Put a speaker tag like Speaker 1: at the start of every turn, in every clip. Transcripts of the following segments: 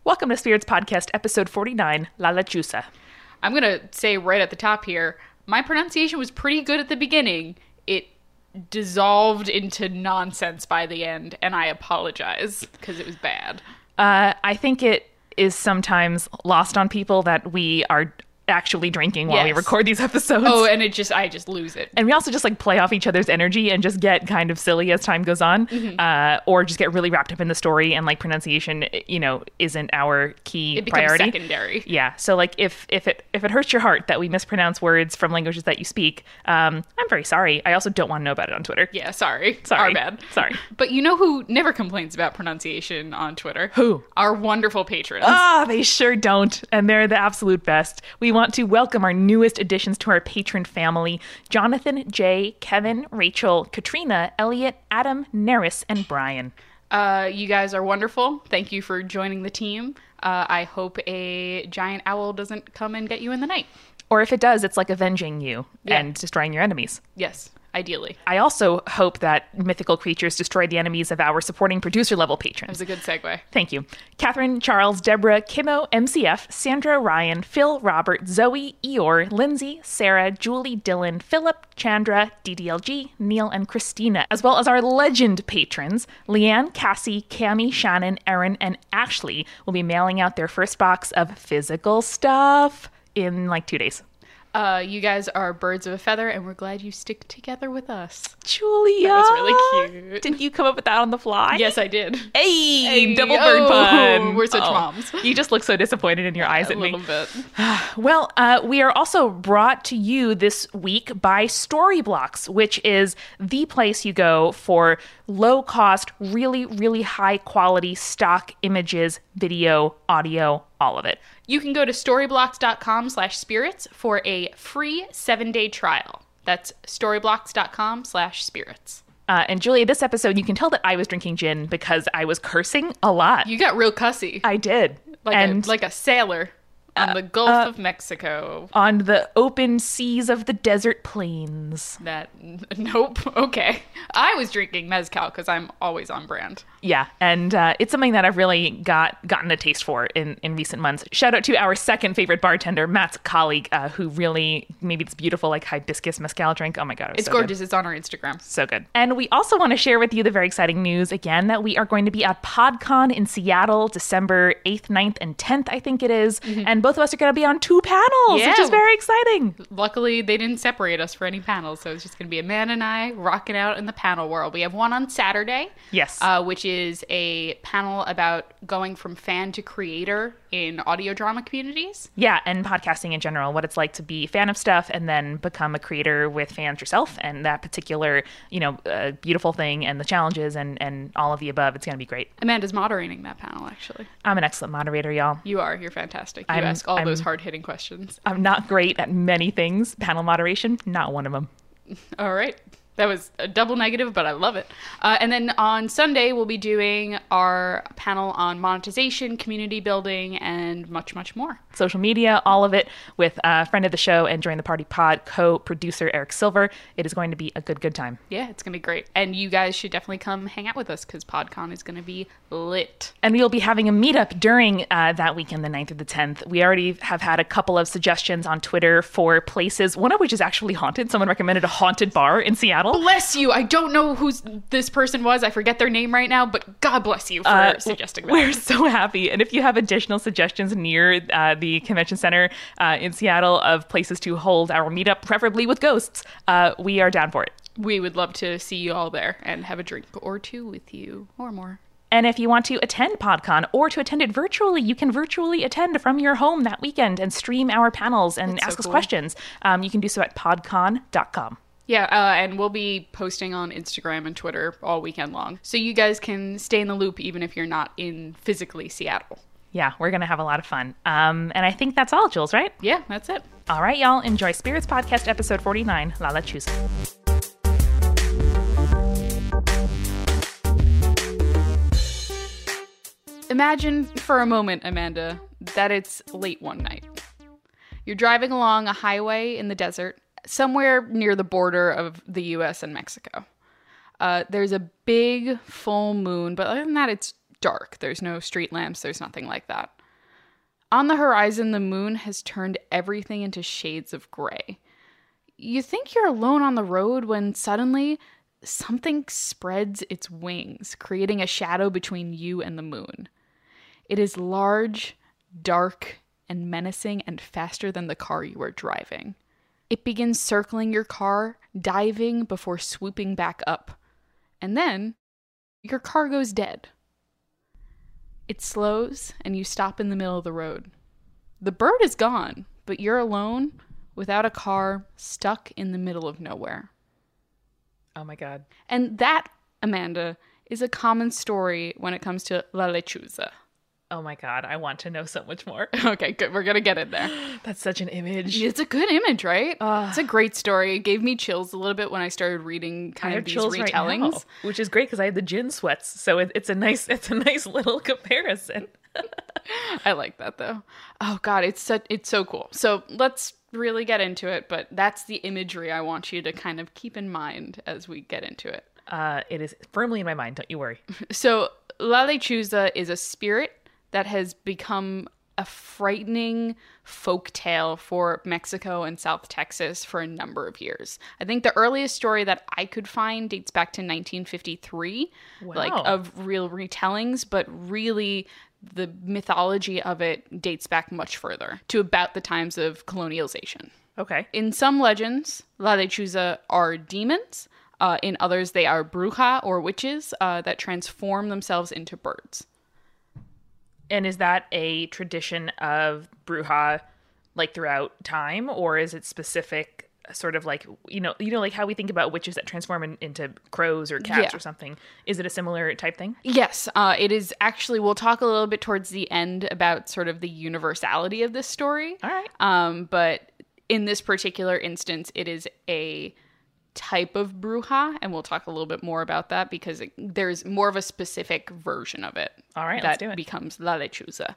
Speaker 1: Welcome to Spirits Podcast, episode 49, La Lechuza.
Speaker 2: I'm going to say right at the top here, my pronunciation was pretty good at the beginning. It dissolved into nonsense by the end, and I apologize because it was bad.
Speaker 1: I think it is sometimes lost on people that we are actually drinking while we record these episodes.
Speaker 2: Oh, and I just lose it.
Speaker 1: And we also just like play off each other's energy and just get kind of silly as time goes on, or just get really wrapped up in the story and like pronunciation, isn't our key priority.
Speaker 2: It becomes secondary.
Speaker 1: Yeah. So like if it hurts your heart that we mispronounce words from languages that you speak, I'm very sorry. I also don't want to know about it on Twitter.
Speaker 2: Yeah, sorry.
Speaker 1: Sorry.
Speaker 2: Our bad.
Speaker 1: Sorry.
Speaker 2: But you know who never complains about pronunciation on Twitter?
Speaker 1: Who?
Speaker 2: Our wonderful patrons.
Speaker 1: They sure don't. And they're the absolute best. We want to welcome our newest additions to our patron family, Jonathan, Jay, Kevin, Rachel, Katrina, Elliot, Adam, Neris, and Brian.
Speaker 2: You guys are wonderful. Thank you for joining the team. I hope a giant owl doesn't come and get you in the night.
Speaker 1: Or if it does, it's like avenging you and destroying your enemies.
Speaker 2: Yes, ideally.
Speaker 1: I also hope that mythical creatures destroy the enemies of our supporting producer level patrons.
Speaker 2: That was a good segue.
Speaker 1: Thank you. Catherine, Charles, Deborah, Kimmo, MCF, Sandra, Ryan, Phil, Robert, Zoe, Eeyore, Lindsay, Sarah, Julie, Dylan, Philip, Chandra, DDLG, Neil, and Christina, as well as our legend patrons, Leanne, Cassie, Cami, Shannon, Erin, and Ashley will be mailing out their first box of physical stuff in like 2 days.
Speaker 2: You guys are birds of a feather, and we're glad you stick together with us.
Speaker 1: Julia!
Speaker 2: That was really cute.
Speaker 1: Didn't you come up with that on the fly?
Speaker 2: Yes, I did.
Speaker 1: Hey, double bird pun.
Speaker 2: We're such moms.
Speaker 1: You just look so disappointed in your eyes at me.
Speaker 2: A little bit.
Speaker 1: Well, we are also brought to you this week by Storyblocks, which is the place you go for low-cost, really, really high-quality stock images, video, audio, all of it.
Speaker 2: You can go to storyblocks.com/spirits for a free 7-day trial. That's storyblocks.com/spirits.
Speaker 1: And Julia, this episode, you can tell that I was drinking gin because I was cursing a lot.
Speaker 2: You got real cussy.
Speaker 1: I did.
Speaker 2: Like a sailor on the Gulf of Mexico.
Speaker 1: On the open seas of the desert plains.
Speaker 2: Nope. Okay. I was drinking mezcal because I'm always on brand.
Speaker 1: Yeah, and it's something that I've really gotten a taste for in recent months. Shout out to our second favorite bartender, Matt's colleague, who really made this beautiful like hibiscus mezcal drink. Oh my God,
Speaker 2: it's
Speaker 1: so
Speaker 2: gorgeous.
Speaker 1: Good.
Speaker 2: It's on our Instagram.
Speaker 1: So good. And we also want to share with you the very exciting news again that we are going to be at PodCon in Seattle, December 8th, 9th, and 10th, I think it is. Mm-hmm. And both of us are going to be on 2 panels, which is very exciting.
Speaker 2: Luckily, they didn't separate us for any panels, so it's just going to be Amanda and I rocking out in the panel world. We have one on Saturday.
Speaker 1: Yes.
Speaker 2: Which is a panel about going from fan to creator in audio drama communities.
Speaker 1: Yeah, and podcasting in general, what it's like to be a fan of stuff and then become a creator with fans yourself, and that particular, beautiful thing and the challenges and all of the above. It's going to be great.
Speaker 2: Amanda's moderating that panel, actually.
Speaker 1: I'm an excellent moderator, y'all.
Speaker 2: You are. You're fantastic. You ask all those hard-hitting questions.
Speaker 1: I'm not great at many things. Panel moderation, not one of them.
Speaker 2: All right. That was a double negative, but I love it. And then on Sunday, we'll be doing our panel on monetization, community building, and much, much more.
Speaker 1: Social media, all of it, with a friend of the show and Join the Party Pod co-producer Eric Silver. It is going to be a good time.
Speaker 2: Yeah, it's going to be great. And you guys should definitely come hang out with us because PodCon is going to be lit.
Speaker 1: And we'll be having a meetup during that weekend, the 9th or the 10th. We already have had a couple of suggestions on Twitter for places, one of which is actually haunted. Someone recommended a haunted bar in Seattle.
Speaker 2: Bless you. I don't know who this person was. I forget their name right now, but God bless you for suggesting that.
Speaker 1: We're so happy. And if you have additional suggestions near the convention center in Seattle of places to hold our meetup, preferably with ghosts, we are down for it.
Speaker 2: We would love to see you all there and have a drink or two with you or more.
Speaker 1: And if you want to attend PodCon or to attend it virtually, you can virtually attend from your home that weekend and stream our panels and ask us questions. You can do so at podcon.com.
Speaker 2: Yeah, and we'll be posting on Instagram and Twitter all weekend long. So you guys can stay in the loop even if you're not in physically Seattle.
Speaker 1: Yeah, we're going to have a lot of fun. And I think that's all, Jules, right?
Speaker 2: Yeah, that's it.
Speaker 1: All right, y'all. Enjoy Spirits Podcast episode 49, La Lechuza.
Speaker 2: Imagine for a moment, Amanda, that it's late one night. You're driving along a highway in the desert, somewhere near the border of the US and Mexico. There's a big full moon, but other than that, it's dark. There's no street lamps. There's nothing like that. On the horizon, the moon has turned everything into shades of gray. You think you're alone on the road when suddenly something spreads its wings, creating a shadow between you and the moon. It is large, dark, and menacing, and faster than the car you are driving. It begins circling your car, diving before swooping back up. And then, your car goes dead. It slows, and you stop in the middle of the road. The bird is gone, but you're alone, without a car, stuck in the middle of nowhere.
Speaker 1: Oh my God.
Speaker 2: And that, Amanda, is a common story when it comes to La Lechuza.
Speaker 1: Oh my God. I want to know so much more.
Speaker 2: Okay, good. We're going to get in there.
Speaker 1: That's such an image.
Speaker 2: It's a good image, right? It's a great story. It gave me chills a little bit when I started reading kind of these retellings.
Speaker 1: Right now, which is great because I had the gin sweats. So it's a nice little comparison.
Speaker 2: I like that though. Oh God, it's so cool. So let's really get into it, but that's the imagery I want you to kind of keep in mind as we get into it.
Speaker 1: It is firmly in my mind, don't you worry.
Speaker 2: So La Lechuza is a spirit that has become a frightening folk tale for Mexico and South Texas for a number of years. I think the earliest story that I could find dates back to 1953, like of real retellings, but really the mythology of it dates back much further to about the times of colonialization.
Speaker 1: Okay.
Speaker 2: In some legends, La Lechuza are demons. In others, they are bruja or witches that transform themselves into birds.
Speaker 1: And is that a tradition of bruja like throughout time, or is it specific sort of like, like how we think about witches that transform into crows or cats or something? Is it a similar type thing?
Speaker 2: Yes, it is actually. We'll talk a little bit towards the end about sort of the universality of this story.
Speaker 1: All right.
Speaker 2: But in this particular instance, it is a type of bruja, and we'll talk a little bit more about that because there's more of a specific version of it.
Speaker 1: All right,
Speaker 2: that
Speaker 1: let's do it.
Speaker 2: Becomes La Lechuza.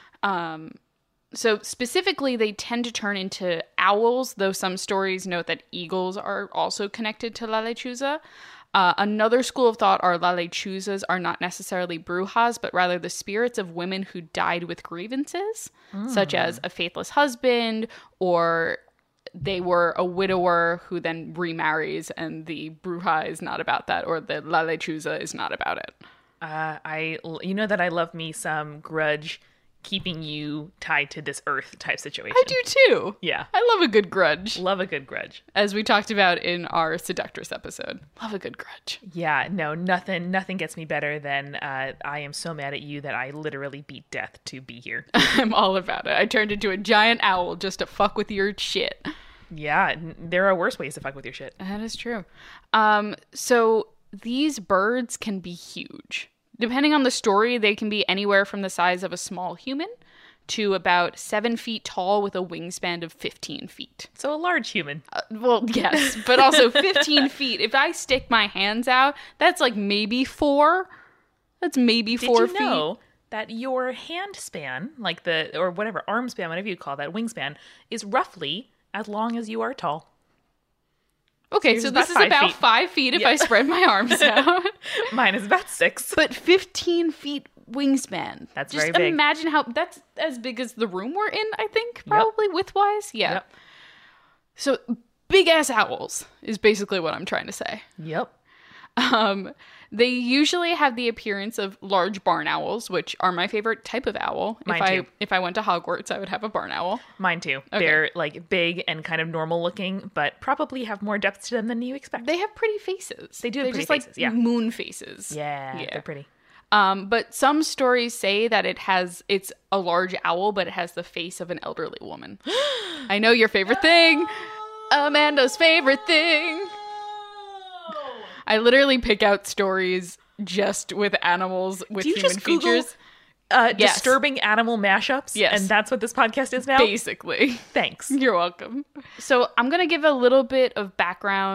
Speaker 2: So specifically, they tend to turn into owls, though some stories note that eagles are also connected to La Lechuza. Another school of thought are La Lechuzas are not necessarily brujas, but rather the spirits of women who died with grievances, such as a faithless husband, or they were a widower who then remarries, and the bruja is not about that, or the La Lechuza is not about it.
Speaker 1: That I love me some grudge keeping you tied to this earth type situation.
Speaker 2: I do too.
Speaker 1: Yeah.
Speaker 2: I love a good grudge.
Speaker 1: Love a good grudge.
Speaker 2: As we talked about in our Seductress episode. Love a good grudge.
Speaker 1: Yeah, no, nothing gets me better than I am so mad at you that I literally beat death to be here.
Speaker 2: I'm all about it. I turned into a giant owl just to fuck with your shit.
Speaker 1: Yeah, there are worse ways to fuck with your shit.
Speaker 2: That is true. So these birds can be huge. Depending on the story, they can be anywhere from the size of a small human to about 7 feet tall with a wingspan of 15 feet.
Speaker 1: So a large human.
Speaker 2: Well, yes, but also 15 feet. If I stick my hands out, that's like maybe 4. That's maybe 4 feet.
Speaker 1: Did you know that your hand span, or whatever, arm span, whatever you call that, wingspan, is roughly as long as you are tall?
Speaker 2: Okay, so this is about 5 feet if I spread my arms out.
Speaker 1: Mine is about 6.
Speaker 2: But 15 feet wingspan.
Speaker 1: That's
Speaker 2: just
Speaker 1: very big.
Speaker 2: Imagine how that's as big as the room we're in, I think, probably width-wise. Yeah.
Speaker 1: Yep.
Speaker 2: So big-ass owls is basically what I'm trying to say.
Speaker 1: Yep.
Speaker 2: They usually have the appearance of large barn owls, which are my favorite type of owl.
Speaker 1: Mine too.
Speaker 2: If I went to Hogwarts, I would have a barn owl.
Speaker 1: Mine too. Okay. They're like big and kind of normal looking, but probably have more depth to them than you expect.
Speaker 2: They have pretty faces.
Speaker 1: They do have pretty
Speaker 2: faces.
Speaker 1: Like yeah.
Speaker 2: Moon faces.
Speaker 1: Yeah, they're pretty.
Speaker 2: But some stories say that it's a large owl, but it has the face of an elderly woman. I know your favorite thing. Amanda's favorite thing. I literally pick out stories just with animals with human features.
Speaker 1: Yes. Disturbing animal mashups?
Speaker 2: Yes.
Speaker 1: And that's what this podcast is now?
Speaker 2: Basically.
Speaker 1: Thanks.
Speaker 2: You're welcome. So I'm going to give a little bit of background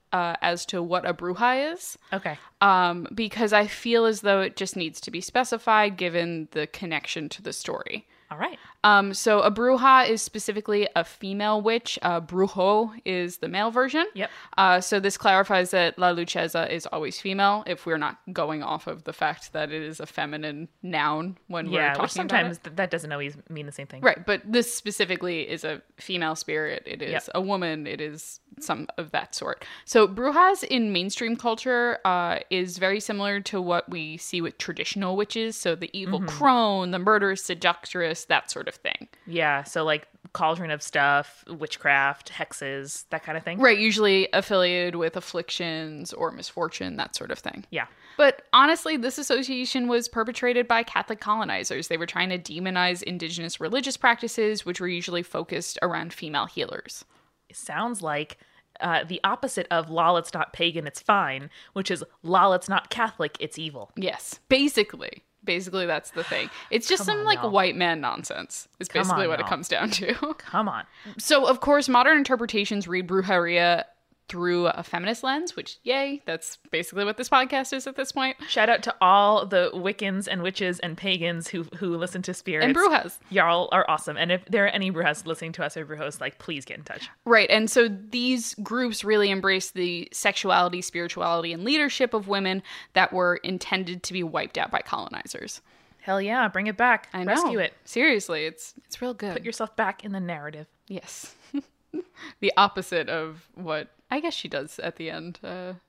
Speaker 2: as to what a bruja is.
Speaker 1: Okay.
Speaker 2: Because I feel as though it just needs to be specified given the connection to the story.
Speaker 1: All right.
Speaker 2: So a bruja is specifically a female witch. Brujo is the male version.
Speaker 1: Yep.
Speaker 2: So this clarifies that La Lucchesa is always female if we're not going off of the fact that it is a feminine noun when we're talking
Speaker 1: which sometimes
Speaker 2: about it.
Speaker 1: that doesn't always mean the same thing.
Speaker 2: Right, but this specifically is a female spirit. It is
Speaker 1: Yep.
Speaker 2: a woman. It is some of that sort. So brujas in mainstream culture is very similar to what we see with traditional witches. So the evil crone, the murderous seductress, that sort of thing.
Speaker 1: Yeah. So like cauldron of stuff, witchcraft, hexes, that kind of thing.
Speaker 2: Right, usually affiliated with afflictions or misfortune, that sort of thing.
Speaker 1: Yeah.
Speaker 2: But honestly, this association was perpetrated by Catholic colonizers. They were trying to demonize indigenous religious practices, which were usually focused around female healers.
Speaker 1: It sounds like the opposite of lol, it's not pagan, it's fine, which is lol, it's not Catholic, it's evil.
Speaker 2: Yes, basically. Basically, that's the thing. It's just
Speaker 1: Come
Speaker 2: some
Speaker 1: on,
Speaker 2: like
Speaker 1: y'all.
Speaker 2: white man nonsense is basically
Speaker 1: on,
Speaker 2: what it
Speaker 1: y'all.
Speaker 2: comes down to.
Speaker 1: Come on.
Speaker 2: So, of course, modern interpretations read brujeria through a feminist lens, which, yay, that's basically what this podcast is at this point.
Speaker 1: Shout out to all the Wiccans and witches and pagans who listen to spirits.
Speaker 2: And brujas.
Speaker 1: Y'all are awesome. And if there are any brujas listening to us or brujos, like, please get in touch.
Speaker 2: Right. And so these groups really embrace the sexuality, spirituality, and leadership of women that were intended to be wiped out by colonizers.
Speaker 1: Hell yeah, bring it back.
Speaker 2: I know.
Speaker 1: Rescue it.
Speaker 2: Seriously, it's real good.
Speaker 1: Put yourself back in the narrative.
Speaker 2: Yes. The opposite of what I guess she does at the end.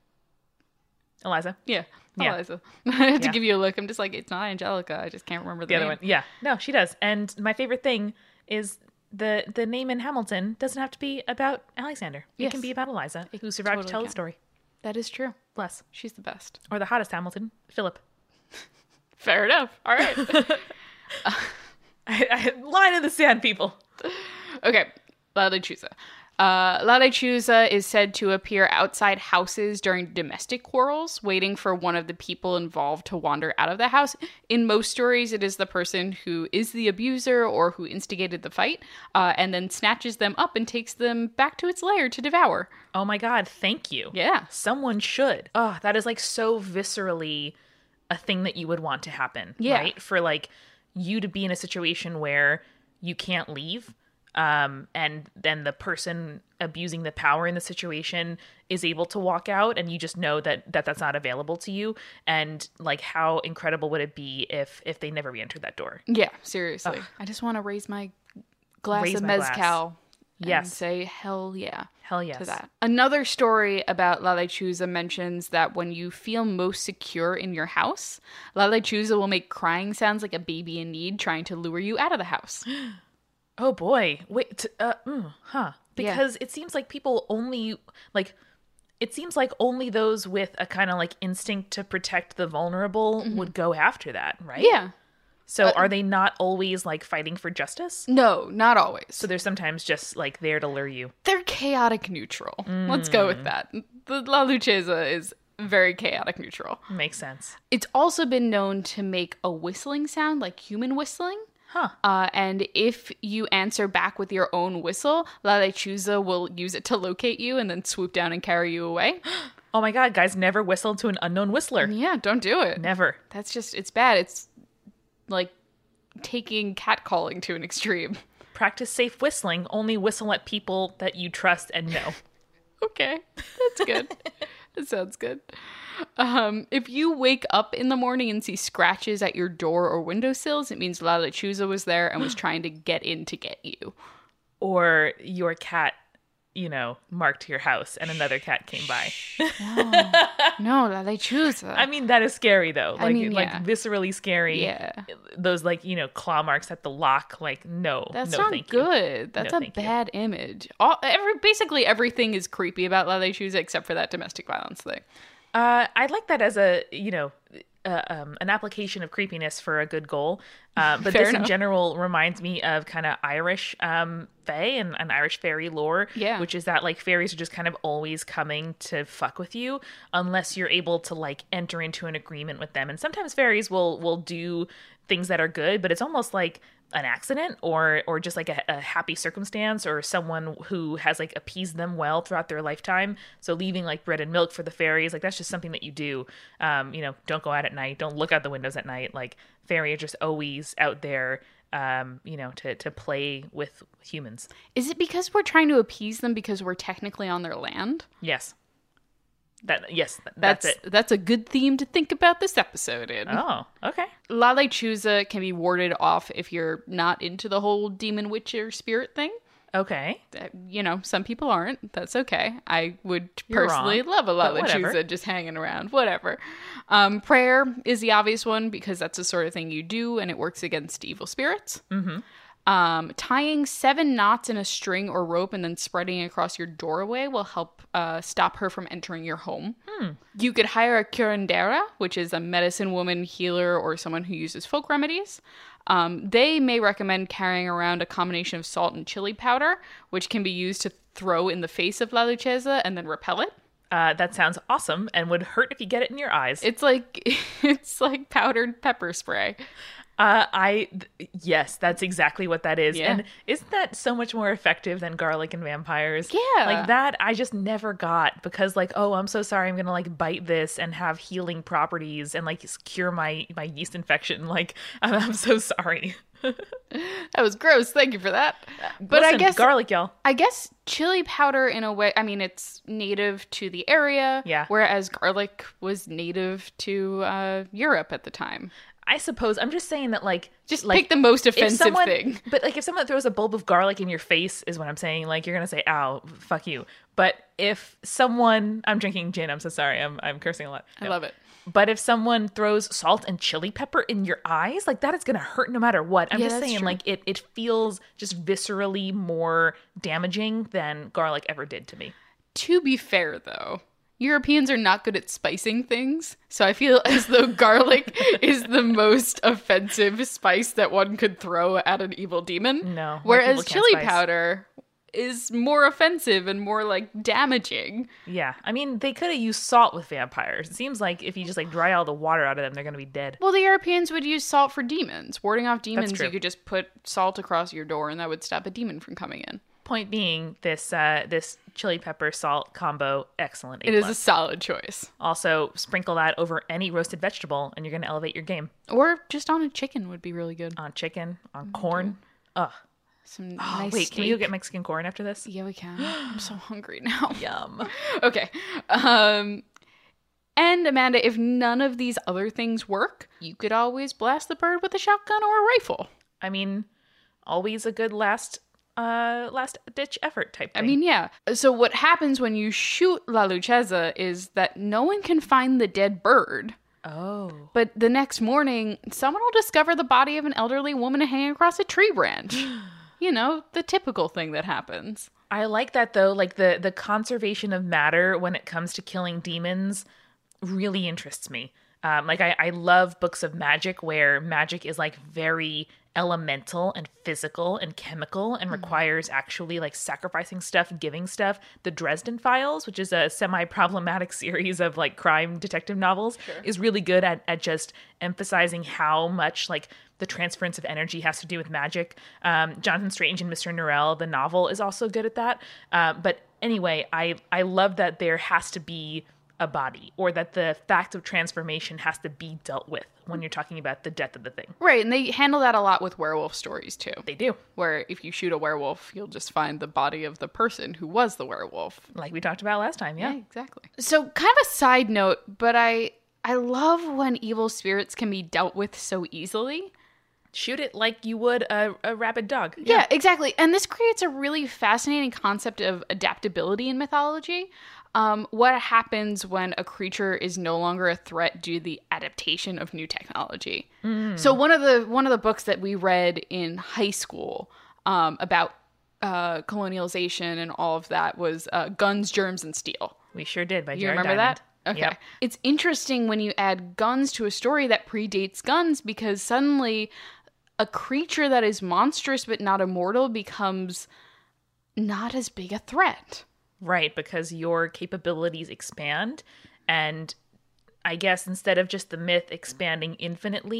Speaker 1: Eliza.
Speaker 2: Yeah.
Speaker 1: Yeah.
Speaker 2: Eliza. I had to
Speaker 1: Yeah.
Speaker 2: give you a look. I'm just like, it's not Angelica. I just can't remember
Speaker 1: The other
Speaker 2: name.
Speaker 1: one. Yeah. No, she does. And my favorite thing is the name in Hamilton doesn't have to be about Alexander. It
Speaker 2: Yes.
Speaker 1: can be about Eliza, who survived
Speaker 2: totally
Speaker 1: to tell the
Speaker 2: can.
Speaker 1: story.
Speaker 2: That is true.
Speaker 1: Bless.
Speaker 2: She's the best.
Speaker 1: Or the hottest Hamilton, Philip.
Speaker 2: Fair enough. All right.
Speaker 1: Line in the sand, people.
Speaker 2: Okay. La Lechuza. La Lechuza is said to appear outside houses during domestic quarrels, waiting for one of the people involved to wander out of the house. In most stories, it is the person who is the abuser or who instigated the fight, and then snatches them up and takes them back to its lair to devour.
Speaker 1: Oh my God, thank you.
Speaker 2: Yeah.
Speaker 1: Someone should. Oh, that is like so viscerally a thing that you would want to happen.
Speaker 2: Yeah.
Speaker 1: Right? For like you to be in a situation where you can't leave. And then the person abusing the power in the situation is able to walk out, and you just know that that's not available to you. And like, how incredible would it be if they never re-entered that door?
Speaker 2: Yeah, seriously. I just want to raise my glass
Speaker 1: Raise
Speaker 2: of
Speaker 1: my glass.
Speaker 2: mezcal. And
Speaker 1: Yes.
Speaker 2: say hell yeah.
Speaker 1: Hell yes.
Speaker 2: To that. Another story about La Lechuza mentions that when you feel most secure in your house, La Lechuza will make crying sounds like a baby in need trying to lure you out of the house.
Speaker 1: Oh boy. Wait, because it seems like people only like it seems like only those with a kind of like instinct to protect the vulnerable would go after that, right?
Speaker 2: Yeah.
Speaker 1: So are they not always like fighting for justice?
Speaker 2: No, not always.
Speaker 1: So they're sometimes just like there to lure you.
Speaker 2: They're chaotic neutral. Let's go with that. The La Luchesa is very chaotic neutral.
Speaker 1: Makes sense.
Speaker 2: It's also been known to make a whistling sound, like human whistling.
Speaker 1: Huh.
Speaker 2: And if you answer back with your own whistle, La Lechuza will use it to locate you and then swoop down and carry you away.
Speaker 1: Oh my God, guys, never whistle to an unknown whistler.
Speaker 2: Yeah, don't do it.
Speaker 1: Never.
Speaker 2: That's just, it's bad. It's like taking catcalling to an extreme.
Speaker 1: Practice safe whistling. Only whistle at people that you trust and know.
Speaker 2: Okay, that's good. That sounds good. If you wake up in the morning and see scratches at your door or windowsills, it means La Lechuza was there and was trying to get in to get you.
Speaker 1: Or your cat, marked your house and another cat came by.
Speaker 2: No, La Lechuza.
Speaker 1: I mean, that is scary though. Like,
Speaker 2: mean, yeah.
Speaker 1: viscerally scary.
Speaker 2: Yeah.
Speaker 1: Those claw marks at the lock. Like, no,
Speaker 2: That's
Speaker 1: no,
Speaker 2: not
Speaker 1: thank you.
Speaker 2: good. That's
Speaker 1: No,
Speaker 2: a
Speaker 1: thank you.
Speaker 2: bad image. Basically everything is creepy about La Lechuza except for that domestic violence thing.
Speaker 1: I'd like that as a, an application of creepiness for a good goal. But
Speaker 2: Fair
Speaker 1: this in
Speaker 2: enough.
Speaker 1: general reminds me of kind of Irish fae and Irish fairy lore.
Speaker 2: Yeah.
Speaker 1: Which is that like fairies are just kind of always coming to fuck with you unless you're able to like enter into an agreement with them. And sometimes fairies will do things that are good, but it's almost like an accident or just like a happy circumstance or someone who has like appeased them well throughout their lifetime. So leaving like bread and milk for the fairies, like that's just something that you do. Don't go out at night, don't look out the windows at night. Like fairy are just always out there, to play with humans.
Speaker 2: Is it because we're trying to appease them because we're technically on their land?
Speaker 1: Yes. That's it.
Speaker 2: That's a good theme to think about this episode in.
Speaker 1: Oh, okay.
Speaker 2: La Lechuza can be warded off if you're not into the whole demon witch or spirit thing.
Speaker 1: Okay.
Speaker 2: Some people aren't. That's okay. I would
Speaker 1: You're
Speaker 2: personally
Speaker 1: wrong,
Speaker 2: love a La
Speaker 1: but whatever.
Speaker 2: Lechuza just hanging around. Whatever. Prayer is the obvious one because that's the sort of thing you do and it works against evil spirits.
Speaker 1: Mm-hmm.
Speaker 2: Tying 7 knots in a string or rope and then spreading it across your doorway will help stop her from entering your home. You could hire a curandera, which is a medicine woman, healer, or someone who uses folk remedies. They may recommend carrying around a combination of salt and chili powder, which can be used to throw in the face of La Luchesa and then repel it.
Speaker 1: That sounds awesome and would hurt if you get it in your eyes.
Speaker 2: It's like powdered pepper spray.
Speaker 1: Yes, that's exactly what that is.
Speaker 2: Yeah.
Speaker 1: And isn't that so much more effective than garlic and vampires?
Speaker 2: Yeah.
Speaker 1: Like that, I just never got because like, oh, I'm so sorry. I'm going to like bite this and have healing properties and like cure my yeast infection. Like, I'm so sorry.
Speaker 2: That was gross. Thank you for that. But
Speaker 1: Listen,
Speaker 2: I guess
Speaker 1: garlic, y'all.
Speaker 2: I guess chili powder in a way, I mean, it's native to the area.
Speaker 1: Yeah.
Speaker 2: Whereas garlic was native to Europe at the time.
Speaker 1: I suppose I'm just saying that like
Speaker 2: Just
Speaker 1: like,
Speaker 2: pick the most
Speaker 1: if
Speaker 2: offensive
Speaker 1: someone,
Speaker 2: thing.
Speaker 1: But like if someone throws a bulb of garlic in your face is what I'm saying, like you're gonna say, ow, fuck you. But if someone I'm drinking gin, I'm so sorry, I'm cursing a lot.
Speaker 2: I love it.
Speaker 1: But if someone throws salt and chili pepper in your eyes, like that is gonna hurt no matter what. I'm
Speaker 2: Yeah,
Speaker 1: just
Speaker 2: that's
Speaker 1: saying,
Speaker 2: true.
Speaker 1: like it feels just viscerally more damaging than garlic ever did to me.
Speaker 2: To be fair, though, Europeans are not good at spicing things. So I feel as though garlic is the most offensive spice that one could throw at an evil demon.
Speaker 1: No, white
Speaker 2: Whereas
Speaker 1: people can't
Speaker 2: chili
Speaker 1: spice.
Speaker 2: powder is more offensive and more like damaging.
Speaker 1: Yeah, I mean they could have used salt with vampires. It seems like if you just like dry all the water out of them, they're gonna be dead.
Speaker 2: Well, the Europeans would use salt for demons. Warding off demons,
Speaker 1: true.
Speaker 2: you could just put salt across your door and that would stop a demon from coming in.
Speaker 1: Point being, this chili pepper salt combo, excellent.
Speaker 2: It is a solid choice.
Speaker 1: Also, sprinkle that over any roasted vegetable, and you're going to elevate your game.
Speaker 2: Or just on a chicken would be really good.
Speaker 1: On chicken, on corn. Ugh.
Speaker 2: Some
Speaker 1: Oh,
Speaker 2: nice
Speaker 1: wait,
Speaker 2: steak.
Speaker 1: can we go get Mexican corn after this?
Speaker 2: Yeah, we can. I'm so hungry now.
Speaker 1: Yum.
Speaker 2: Okay. And Amanda, if none of these other things work, you could always blast the bird with a shotgun or a rifle.
Speaker 1: I mean, always a good last ditch effort type thing.
Speaker 2: I mean, yeah. So what happens when you shoot La Luchesa is that no one can find the dead bird.
Speaker 1: oh.
Speaker 2: But the next morning, someone will discover the body of an elderly woman hanging across a tree branch. You know, the typical thing that happens.
Speaker 1: I like that though, like the conservation of matter when it comes to killing demons really interests me. I love books of magic where magic is like very elemental and physical and chemical and requires actually like sacrificing stuff, giving stuff. The Dresden Files, which is a semi-problematic series of like crime detective novels, is really good at just emphasizing how much like the transference of energy has to do with magic. Jonathan Strange and Mr. Norrell, the novel, is also good at that. But anyway, I love that there has to be a body, or that the fact of transformation has to be dealt with when you're talking about the death of the thing.
Speaker 2: Right, and they handle that a lot with werewolf stories too.
Speaker 1: They do.
Speaker 2: Where if you shoot a werewolf, you'll just find the body of the person who was the werewolf.
Speaker 1: Like we talked about last time, yeah.
Speaker 2: Exactly. So kind of a side note, but I love when evil spirits can be dealt with so easily.
Speaker 1: Shoot it like you would a rabid dog.
Speaker 2: Yeah, exactly. And this creates a really fascinating concept of adaptability in mythology. What happens when a creature is no longer a threat due to the adaptation of new technology? So one of the books that we read in high school about colonialization and all of that was Guns, Germs, and Steel.
Speaker 1: We sure did by
Speaker 2: You
Speaker 1: Jared
Speaker 2: remember
Speaker 1: Diamond.
Speaker 2: that? Okay.
Speaker 1: Yep.
Speaker 2: It's interesting when you add guns to a story that predates guns because suddenly a creature that is monstrous but not immortal becomes not as big a threat.
Speaker 1: Right, because your capabilities expand, and I guess instead of just the myth expanding infinitely,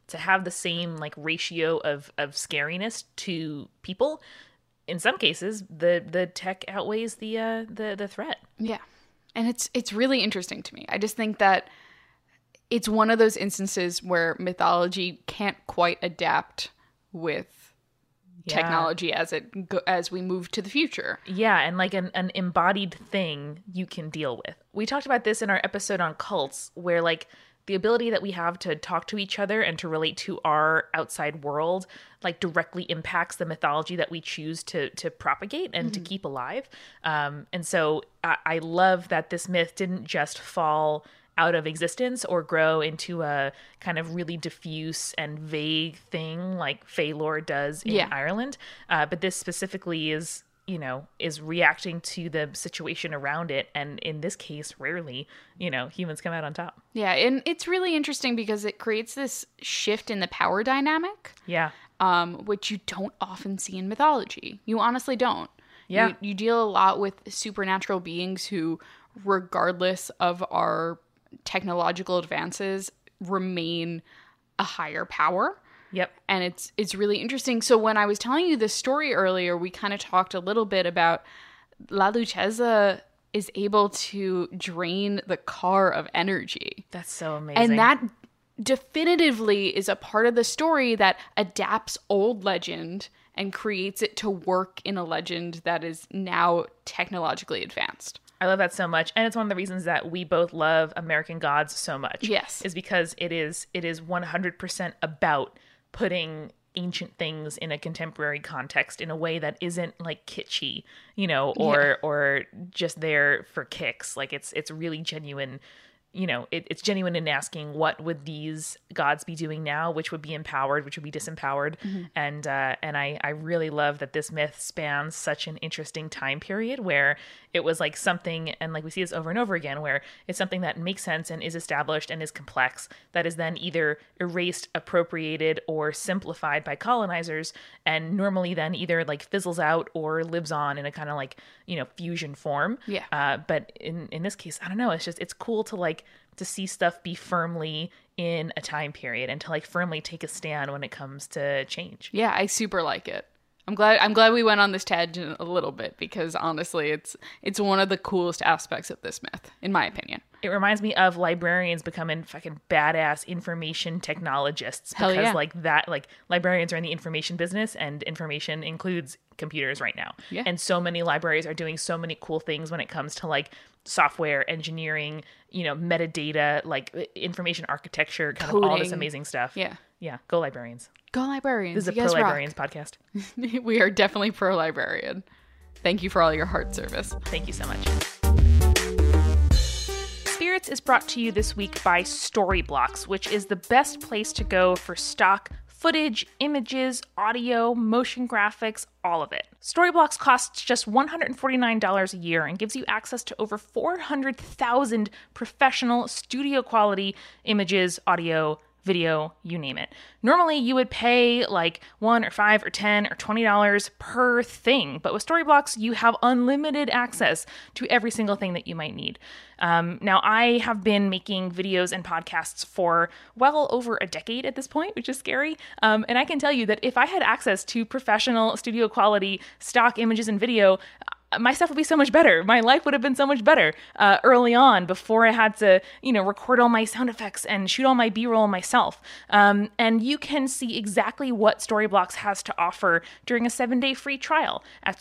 Speaker 1: to have the same like ratio of scariness to people. In some cases, the tech outweighs the threat.
Speaker 2: Yeah. And it's really interesting to me. I just think that it's one of those instances where mythology can't quite adapt with technology as we move to the future.
Speaker 1: Yeah, and like an embodied thing you can deal with. We talked about this in our episode on cults, where like the ability that we have to talk to each other and to relate to our outside world like directly impacts the mythology that we choose to propagate and to keep alive. And so I love that this myth didn't just fall out of existence or grow into a kind of really diffuse and vague thing like Faelor does in Ireland. But this specifically is reacting to the situation around it. And in this case, rarely, humans come out on top.
Speaker 2: Yeah. And it's really interesting because it creates this shift in the power dynamic.
Speaker 1: Yeah.
Speaker 2: Which you don't often see in mythology. You honestly don't.
Speaker 1: Yeah.
Speaker 2: You deal a lot with supernatural beings who, regardless of our technological advances, remain a higher power.
Speaker 1: Yep.
Speaker 2: And it's really interesting. So when I was telling you this story earlier, we kind of talked a little bit about La Duchessa is able to drain the car of energy.
Speaker 1: That's so amazing.
Speaker 2: And that definitively is a part of the story that adapts old legend and creates it to work in a legend that is now technologically advanced.
Speaker 1: I love that so much. And it's one of the reasons that we both love American Gods so much.
Speaker 2: Yes.
Speaker 1: Is because it is 100% about putting ancient things in a contemporary context in a way that isn't like kitschy, or just there for kicks. Like it's really genuine. It's genuine in asking what would these gods be doing now, which would be empowered, which would be disempowered. And I really love that this myth spans such an interesting time period where it was like something, and like we see this over and over again, where it's something that makes sense and is established and is complex that is then either erased, appropriated, or simplified by colonizers, and normally then either like fizzles out or lives on in a kind of like, fusion form.
Speaker 2: Yeah.
Speaker 1: But in this case, I don't know, it's cool to see stuff be firmly in a time period and to like firmly take a stand when it comes to change.
Speaker 2: Yeah, I super like it. I'm glad we went on this tangent a little bit because honestly, it's one of the coolest aspects of this myth, in my opinion.
Speaker 1: It reminds me of librarians becoming fucking badass information technologists.
Speaker 2: Hell yeah.
Speaker 1: Because librarians are in the information business, and information includes computers right now.
Speaker 2: Yeah.
Speaker 1: And so many libraries are doing so many cool things when it comes to like software engineering, metadata, like information architecture, kind
Speaker 2: coding.
Speaker 1: of all this amazing stuff.
Speaker 2: Yeah.
Speaker 1: Yeah. Go librarians.
Speaker 2: Go librarians.
Speaker 1: This is a Pro Librarians podcast.
Speaker 2: We are definitely pro librarian. Thank you for all your heart service.
Speaker 1: Thank you so much. Spirits is brought to you this week by Storyblocks, which is the best place to go for stock footage, images, audio, motion graphics, all of it. Storyblocks costs just $149 a year and gives you access to over 400,000 professional studio quality images, audio, video, you name it. Normally you would pay like $1 or $5 or $10 or $20 per thing, but with Storyblocks you have unlimited access to every single thing that you might need. Now I have been making videos and podcasts for well over a decade at this point, which is scary. And I can tell you that if I had access to professional studio quality stock images and video, my stuff would be so much better. My life would have been so much better early on before I had to, record all my sound effects and shoot all my B-roll myself. And you can see exactly what Storyblocks has to offer during a 7-day free trial at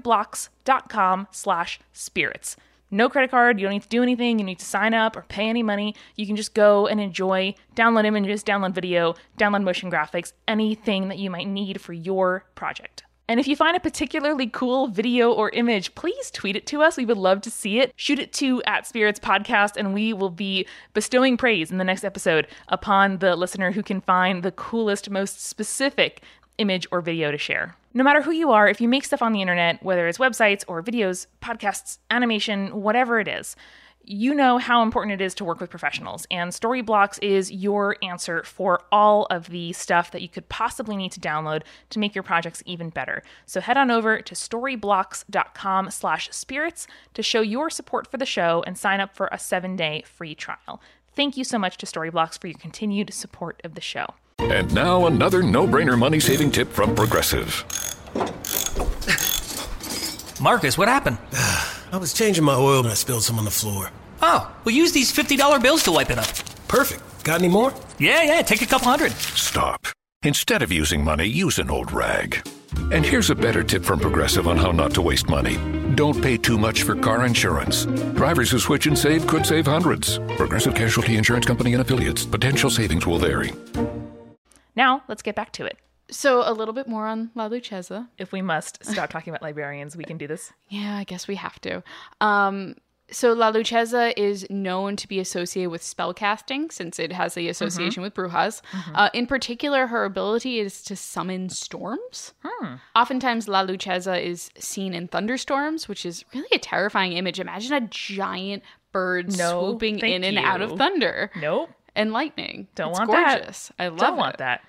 Speaker 1: storyblocks.com/spirits. No credit card. You don't need to do anything. You don't need to sign up or pay any money. You can just go and enjoy, download images, download video, download motion graphics, anything that you might need for your project. And if you find a particularly cool video or image, please tweet it to us. We would love to see it. Shoot it to @SpiritsPodcast, and we will be bestowing praise in the next episode upon the listener who can find the coolest, most specific image or video to share. No matter who you are, if you make stuff on the internet, whether it's websites or videos, podcasts, animation, whatever it is, you know how important it is to work with professionals, and Storyblocks is your answer for all of the stuff that you could possibly need to download to make your projects even better. So head on over to storyblocks.com/spirits to show your support for the show and sign up for a 7-day free trial. Thank you so much to Storyblocks for your continued support of the show.
Speaker 3: And now another no-brainer money-saving tip from Progressive.
Speaker 4: Marcus, what happened?
Speaker 5: I was changing my oil and I spilled some on the floor.
Speaker 4: Oh, we'll use these $50 bills to wipe it up.
Speaker 5: Perfect. Got any more?
Speaker 4: Yeah, take a couple hundred.
Speaker 3: Stop. Instead of using money, use an old rag. And here's a better tip from Progressive on how not to waste money. Don't pay too much for car insurance. Drivers who switch and save could save hundreds. Progressive Casualty Insurance Company and affiliates. Potential savings will vary.
Speaker 1: Now, let's get back to it.
Speaker 2: So a little bit more on La Lucchesa.
Speaker 1: If we must stop talking about librarians, we can do this.
Speaker 2: Yeah, I guess we have to. So La Lucchesa is known to be associated with spellcasting since it has the association with brujas. In particular, her ability is to summon storms. Oftentimes, La Lucchesa is seen in thunderstorms, which is really a terrifying image. Imagine a giant bird swooping in and out of thunder.
Speaker 1: Nope.
Speaker 2: And lightning.
Speaker 1: Don't
Speaker 2: it's
Speaker 1: want
Speaker 2: gorgeous.
Speaker 1: that.
Speaker 2: I love
Speaker 1: Don't
Speaker 2: it.
Speaker 1: want that.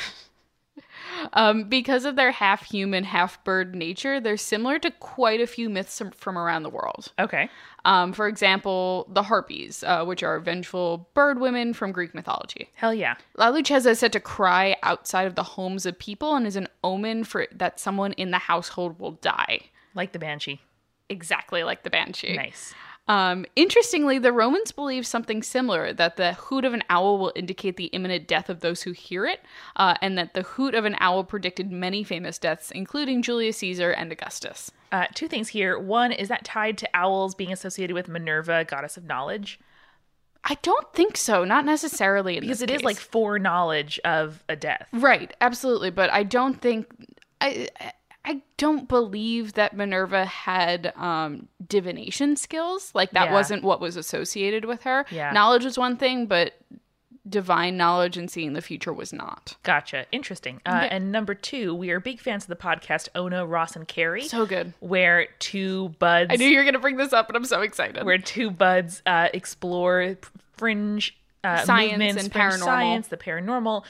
Speaker 2: Because of their half human, half bird nature, they're similar to quite a few myths from around the world.
Speaker 1: Okay.
Speaker 2: For example, the Harpies, which are vengeful bird women from Greek mythology.
Speaker 1: Hell yeah.
Speaker 2: La Lucchesa is said to cry outside of the homes of people and is an omen for that someone in the household will die.
Speaker 1: Like the banshee.
Speaker 2: Exactly like the banshee.
Speaker 1: Nice.
Speaker 2: Interestingly, the Romans believed something similar, that the hoot of an owl will indicate the imminent death of those who hear it, and that the hoot of an owl predicted many famous deaths, including Julius Caesar and Augustus.
Speaker 1: Two things here. One, is that tied to owls being associated with Minerva, goddess of knowledge?
Speaker 2: I don't think so. Not necessarily in
Speaker 1: because
Speaker 2: this
Speaker 1: it is
Speaker 2: case.
Speaker 1: like foreknowledge of a death.
Speaker 2: Right, absolutely. But I don't think... I don't believe that Minerva had divination skills. Like, that wasn't what was associated with her.
Speaker 1: Yeah.
Speaker 2: Knowledge was one thing, but divine knowledge and seeing the future was not.
Speaker 1: Gotcha. Interesting. And number two, we are big fans of the podcast Ona, Ross, and Carrie.
Speaker 2: So good.
Speaker 1: Where two buds...
Speaker 2: I knew you were going to bring this up, and I'm so excited.
Speaker 1: Where two buds explore fringe...
Speaker 2: science
Speaker 1: movements,
Speaker 2: and paranormal.
Speaker 1: Science, the paranormal,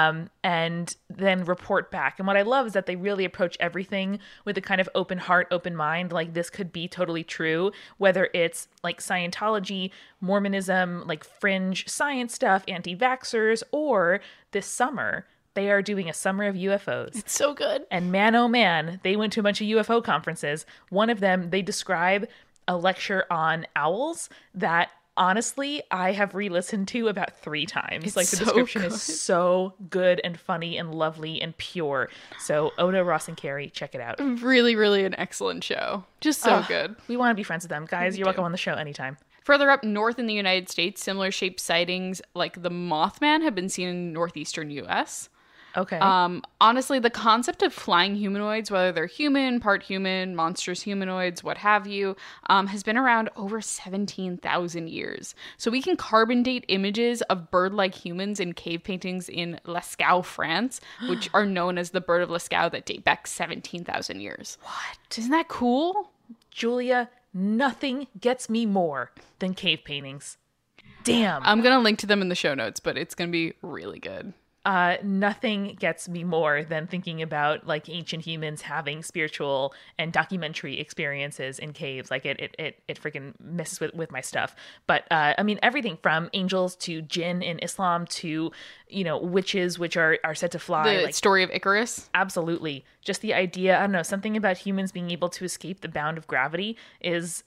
Speaker 1: and then report back. And what I love is that they really approach everything with a kind of open heart, open mind. Like, this could be totally true, whether it's like Scientology, Mormonism, like fringe science stuff, anti-vaxxers, or this summer, they are doing a summer of UFOs.
Speaker 2: It's so good.
Speaker 1: And man, oh man, they went to a bunch of UFO conferences. One of them, they describe a lecture on owls that honestly, I have re-listened to about 3 times.
Speaker 2: It's
Speaker 1: like, the
Speaker 2: so
Speaker 1: description
Speaker 2: good.
Speaker 1: is so good and funny and lovely and pure. So, Oda, Ross, and Carrie, check it out.
Speaker 2: Really, really an excellent show. Just so good.
Speaker 1: We want to be friends with them. Guys, you're welcome on the show anytime.
Speaker 2: Further up north in the United States, similar shaped sightings like the Mothman have been seen in northeastern U.S.
Speaker 1: Okay.
Speaker 2: Honestly, the concept of flying humanoids, whether they're human, part human, monstrous humanoids, what have you, has been around over 17,000 years. So we can carbon date images of bird-like humans in cave paintings in Lascaux, France, which are known as the Bird of Lascaux, that date back 17,000 years. What? Isn't that cool?
Speaker 1: Julia, nothing gets me more than cave paintings. Damn.
Speaker 2: I'm going to link to them in the show notes, but it's going to be really good.
Speaker 1: Nothing gets me more than thinking about like ancient humans having spiritual and documentary experiences in caves. Like it freaking messes with my stuff. But I mean, everything from angels to jinn in Islam to, you know, witches, which are said to fly.
Speaker 2: The
Speaker 1: like,
Speaker 2: story of Icarus.
Speaker 1: Absolutely. Just the idea, I don't know, something about humans being able to escape the bound of gravity is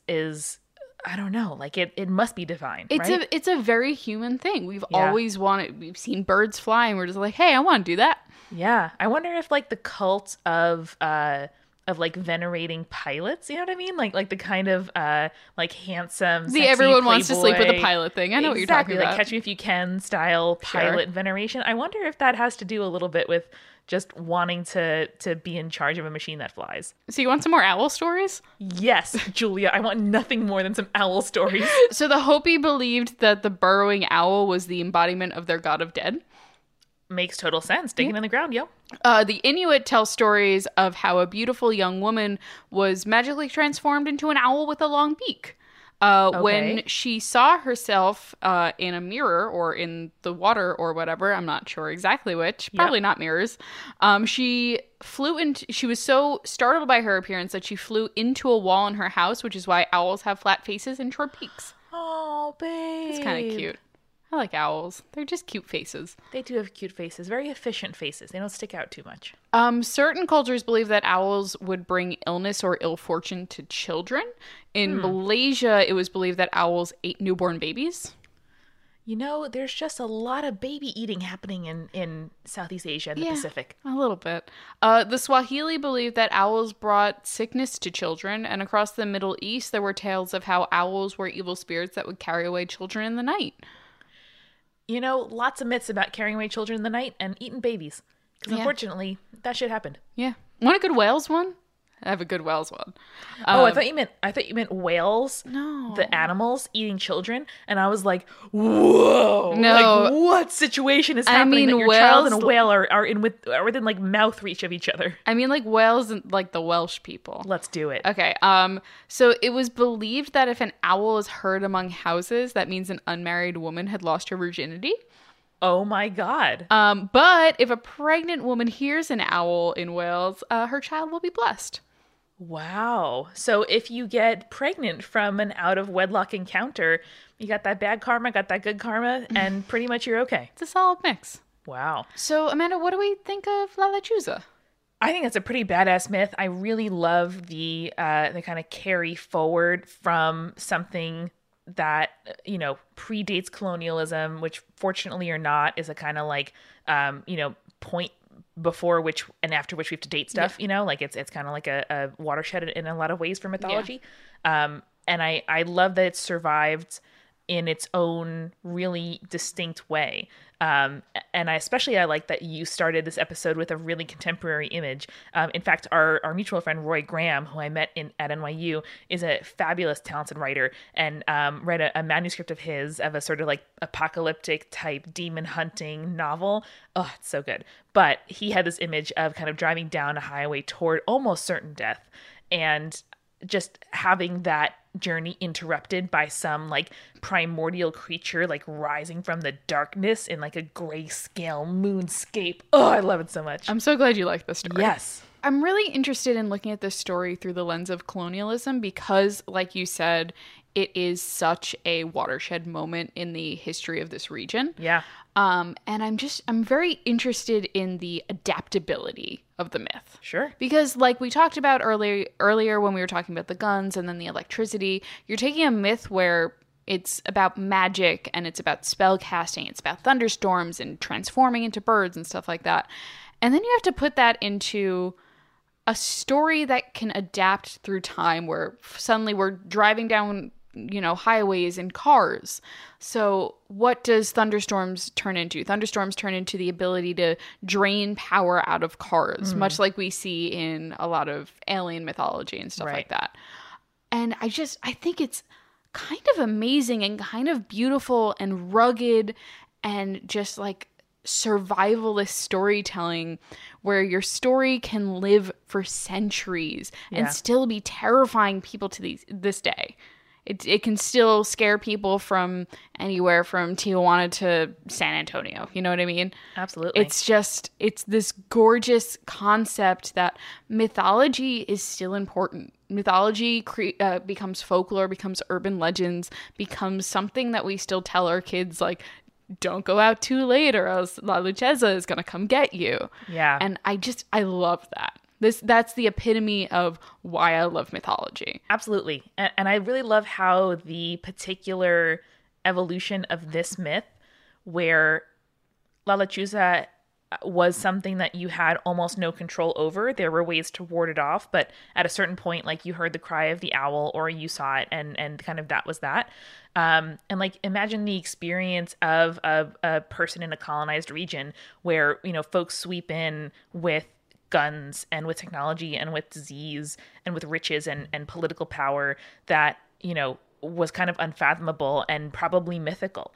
Speaker 1: I don't know, like it must be divine.
Speaker 2: It's a very human thing. We've always wanted. We've seen birds fly, and we're just like, hey, I want to do that.
Speaker 1: Yeah, I wonder if like the cult of like venerating pilots, you know what I mean? Like the kind of like handsome, sexy
Speaker 2: everyone wants to sleep with a
Speaker 1: playboy.
Speaker 2: pilot thing. I know what you're talking about.
Speaker 1: Like Catch Me If You Can style pilot veneration. I wonder if that has to do a little bit with just wanting to be in charge of a machine that flies.
Speaker 2: So you want some more owl stories?
Speaker 1: Yes, Julia, I want nothing more than some owl stories.
Speaker 2: So the Hopi believed that the burrowing owl was the embodiment of their god of dead.
Speaker 1: Makes total sense. Digging in the ground, yo.
Speaker 2: The Inuit tell stories of how a beautiful young woman was magically transformed into an owl with a long beak. When she saw herself in a mirror or in the water or whatever, I'm not sure exactly which, probably not mirrors, she was so startled by her appearance that she flew into a wall in her house, which is why owls have flat faces and short beaks.
Speaker 1: Oh, babe.
Speaker 2: It's kind of cute. I like owls. They're just cute faces.
Speaker 1: They do have cute faces, very efficient faces. They don't stick out too much.
Speaker 2: Certain cultures believe that owls would bring illness or ill fortune to children. In Malaysia, it was believed that owls ate newborn babies.
Speaker 1: You know, there's just a lot of baby eating happening in Southeast Asia and the Pacific.
Speaker 2: A little bit. The Swahili believed that owls brought sickness to children, and across the Middle East, there were tales of how owls were evil spirits that would carry away children in the night.
Speaker 1: You know, lots of myths about carrying away children in the night and eating babies. Because unfortunately, that shit happened.
Speaker 2: Yeah. Want a good whales one? I have a good whales one.
Speaker 1: I thought you meant whales.
Speaker 2: No.
Speaker 1: The animals eating children, and I was like, whoa!
Speaker 2: No.
Speaker 1: Like, what situation is happening that your child and a whale are within like mouth reach of each other?
Speaker 2: I mean, like whales and like the Welsh people.
Speaker 1: Let's do it.
Speaker 2: Okay. So it was believed that if an owl is heard among houses, that means an unmarried woman had lost her virginity.
Speaker 1: Oh my God.
Speaker 2: But if a pregnant woman hears an owl in Wales, her child will be blessed.
Speaker 1: Wow. So if you get pregnant from an out of wedlock encounter, you got that bad karma, got that good karma, and pretty much you're okay.
Speaker 2: It's a solid mix.
Speaker 1: Wow.
Speaker 2: So Amanda, what do we think of La Lechuza?
Speaker 1: I think that's a pretty badass myth. I really love the kind of carry forward from something that, you know, predates colonialism, which fortunately or not is a kind of like, you know, point before which and after which we have to date stuff, you know, like it's kind of like a watershed in a lot of ways for mythology. And I love that it's survived in its own really distinct way. And I like that you started this episode with a really contemporary image. In fact, our mutual friend Roy Graham, who I met at NYU, is a fabulous, talented writer and read a manuscript of his of a sort of like apocalyptic type demon hunting novel. Oh, it's so good. But he had this image of kind of driving down a highway toward almost certain death and just having that journey interrupted by some like primordial creature like rising from the darkness in like a grayscale moonscape. Oh, I love it so much.
Speaker 2: I'm so glad you like this story.
Speaker 1: Yes.
Speaker 2: I'm really interested in looking at this story through the lens of colonialism because, like you said, it is such a watershed moment in the history of this region.
Speaker 1: Yeah.
Speaker 2: And I'm very interested in the adaptability of the myth.
Speaker 1: Sure.
Speaker 2: Because like we talked about earlier when we were talking about the guns and then the electricity, you're taking a myth where it's about magic and it's about spell casting, it's about thunderstorms and transforming into birds and stuff like that. And then you have to put that into a story that can adapt through time where suddenly we're driving down, you know, highways in cars. So what does thunderstorms turn into? Thunderstorms turn into the ability to drain power out of cars, much like we see in a lot of alien mythology and stuff like that. And I think it's kind of amazing and kind of beautiful and rugged and just like survivalist storytelling where your story can live for centuries and still be terrifying people to this day. It can still scare people from anywhere from Tijuana to San Antonio. You know what I mean?
Speaker 1: Absolutely.
Speaker 2: It's this gorgeous concept that mythology is still important. Mythology becomes folklore, becomes urban legends, becomes something that we still tell our kids, like, don't go out too late or else La Lucheza is going to come get you.
Speaker 1: Yeah.
Speaker 2: And I love that. That's the epitome of why I love mythology.
Speaker 1: Absolutely. And I really love how the particular evolution of this myth, where La Lechuza was something that you had almost no control over. There were ways to ward it off, but at a certain point, like you heard the cry of the owl or you saw it and kind of that was that. And like imagine the experience of a person in a colonized region where, you know, folks sweep in with guns and with technology and with disease and with riches and political power that, you know, was kind of unfathomable and probably mythical.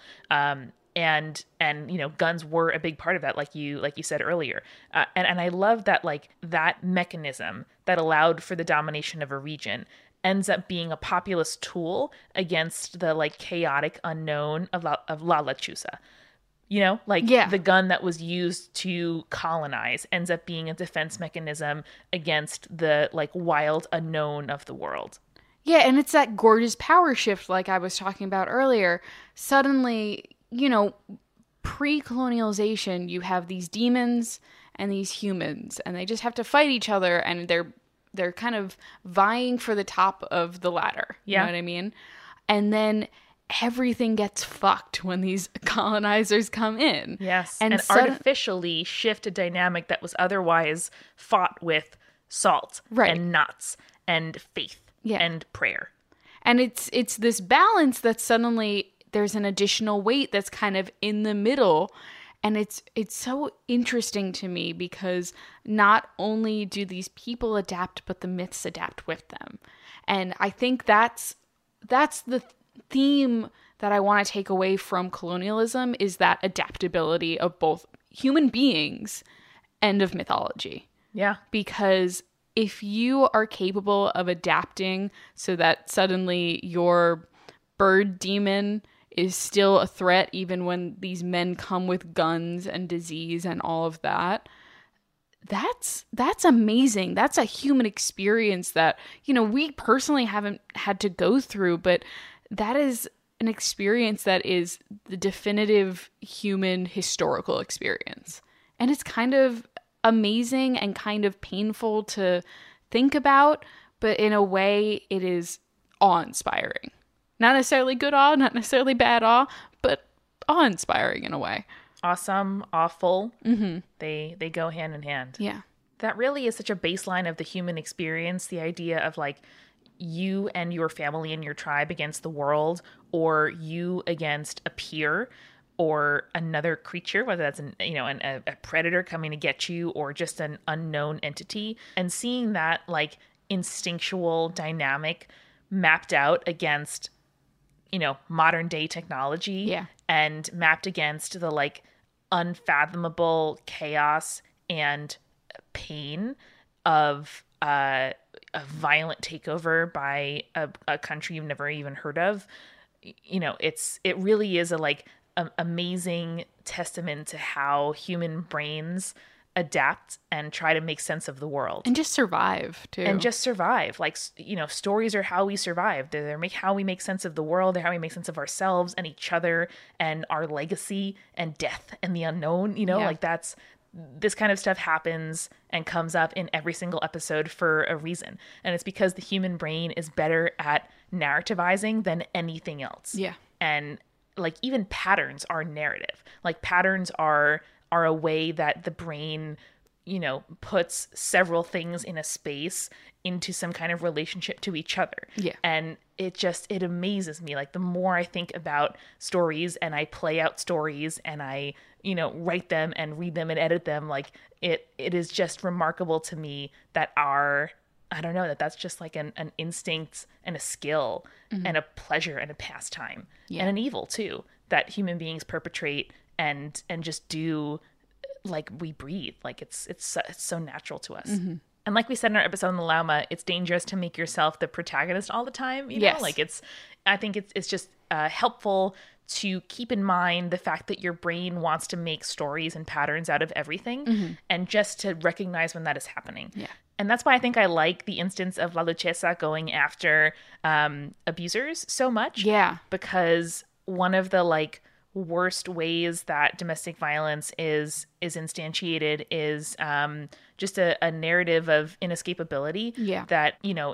Speaker 1: And you know, guns were a big part of that, like you said earlier. And I love that, like, that mechanism that allowed for the domination of a region ends up being a populist tool against the like chaotic unknown of La Lechuza. You know, like the gun that was used to colonize ends up being a defense mechanism against the like wild unknown of the world.
Speaker 2: Yeah, and it's that gorgeous power shift like I was talking about earlier. Suddenly, pre-colonialization, you have these demons and these humans, and they just have to fight each other, and they're kind of vying for the top of the ladder. You know what I mean? And then everything gets fucked when these colonizers come in.
Speaker 1: Yes. And artificially shift a dynamic that was otherwise fought with salt and nuts and faith and prayer.
Speaker 2: And it's this balance that suddenly there's an additional weight that's kind of in the middle. And it's so interesting to me because not only do these people adapt, but the myths adapt with them. And I think that's the theme that I want to take away from colonialism, is that adaptability of both human beings and of mythology.
Speaker 1: Yeah.
Speaker 2: Because if you are capable of adapting so that suddenly your bird demon is still a threat even when these men come with guns and disease and all of that, that's amazing. That's a human experience that, we personally haven't had to go through, but that is an experience that is the definitive human historical experience. And it's kind of amazing and kind of painful to think about, but in a way it is awe-inspiring. Not necessarily good awe, not necessarily bad awe, but awe-inspiring in a way.
Speaker 1: Awesome, awful. Mm-hmm. They go hand in hand.
Speaker 2: Yeah.
Speaker 1: That really is such a baseline of the human experience, the idea of like you and your family and your tribe against the world, or you against a peer or another creature, whether that's a predator coming to get you or just an unknown entity, and seeing that like instinctual dynamic mapped out against modern day technology and mapped against the like unfathomable chaos and pain of a violent takeover by a country you've never even heard of. It really is a amazing testament to how human brains adapt and try to make sense of the world.
Speaker 2: And just survive, too.
Speaker 1: And just survive. Like, stories are how we survive. They're how we make sense of the world. They're how we make sense of ourselves and each other and our legacy and death and the unknown. This kind of stuff happens and comes up in every single episode for a reason. And it's because the human brain is better at narrativizing than anything else.
Speaker 2: Yeah.
Speaker 1: And even patterns are narrative. Patterns are a way that the brain, puts several things in a space into some kind of relationship to each other.
Speaker 2: Yeah.
Speaker 1: And it amazes me. The more I think about stories and I play out stories and I, write them and read them and edit them, it is just remarkable to me that that's just an instinct and a skill and a pleasure and a pastime and an evil too, that human beings perpetrate and just do we breathe. It's so natural to us. Mm-hmm. And like we said in our episode on the Lauma, it's dangerous to make yourself the protagonist all the time.
Speaker 2: Yes.
Speaker 1: I think it's just helpful to keep in mind the fact that your brain wants to make stories and patterns out of everything, and just to recognize when that is happening.
Speaker 2: Yeah.
Speaker 1: And that's why I think I like the instance of La Duchesa going after abusers so much.
Speaker 2: Yeah.
Speaker 1: Because one of the worst ways that domestic violence is instantiated is just a narrative of inescapability that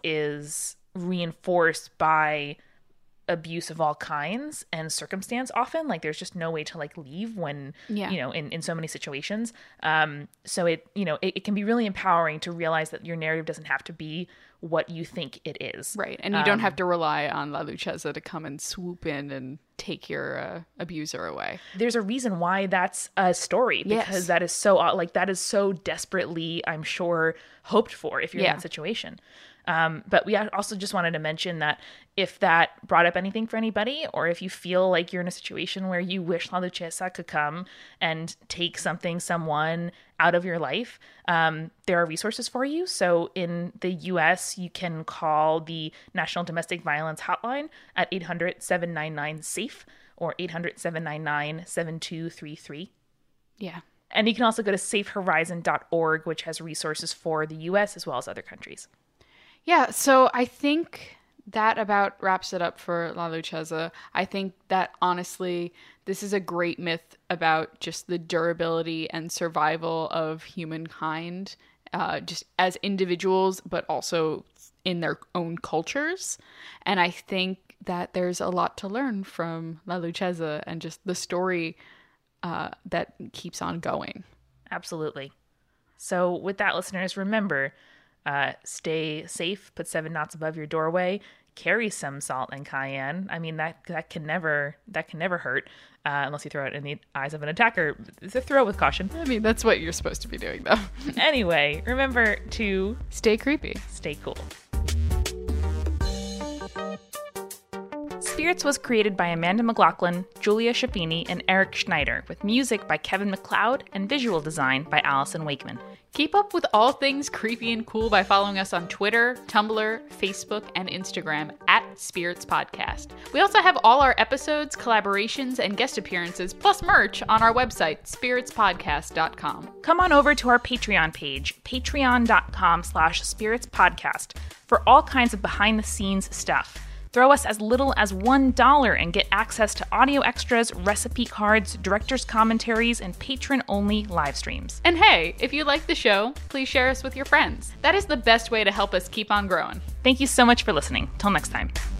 Speaker 1: is reinforced by abuse of all kinds and circumstance often. There's just no way to leave when in so many situations. So it can be really empowering to realize that your narrative doesn't have to be what you think it is.
Speaker 2: Right. And you don't have to rely on La Duchesa to come and swoop in and take your abuser away.
Speaker 1: There's a reason why that's a story, because that is so desperately, I'm sure, hoped for if you're in that situation. But we also just wanted to mention that if that brought up anything for anybody, or if you feel like you're in a situation where you wish La Duchesa could come and take someone out of your life, there are resources for you. So in the US, you can call the National Domestic Violence Hotline at 800-799-SAFE or 800-799-7233.
Speaker 2: Yeah.
Speaker 1: And you can also go to safehorizon.org, which has resources for the US as well as other countries.
Speaker 2: Yeah, so I think That about wraps it up for La Luchesa. I think that honestly, this is a great myth about just the durability and survival of humankind, just as individuals, but also in their own cultures. And I think that there's a lot to learn from La Luchesa and just the story that keeps on going.
Speaker 1: Absolutely. So with that, listeners, remember, stay safe, put 7 knots above your doorway, carry some salt and cayenne. I mean, that can never hurt, unless you throw it in the eyes of an attacker. So throw it with caution.
Speaker 2: I mean, that's what you're supposed to be doing, though.
Speaker 1: Anyway, remember to
Speaker 2: stay creepy.
Speaker 1: Stay cool. Spirits was created by Amanda McLaughlin, Julia Schaffini, and Eric Schneider, with music by Kevin MacLeod and visual design by Allison Wakeman.
Speaker 2: Keep up with all things creepy and cool by following us on Twitter, Tumblr, Facebook, and Instagram @Spirits Podcast. We also have all our episodes, collaborations, and guest appearances, plus merch on our website, spiritspodcast.com.
Speaker 1: Come on over to our Patreon page, patreon.com/spiritspodcast, for all kinds of behind-the-scenes stuff. Throw us as little as $1 and get access to audio extras, recipe cards, director's commentaries, and patron-only live streams.
Speaker 2: And hey, if you like the show, please share us with your friends. That is the best way to help us keep on growing.
Speaker 1: Thank you so much for listening. Till next time.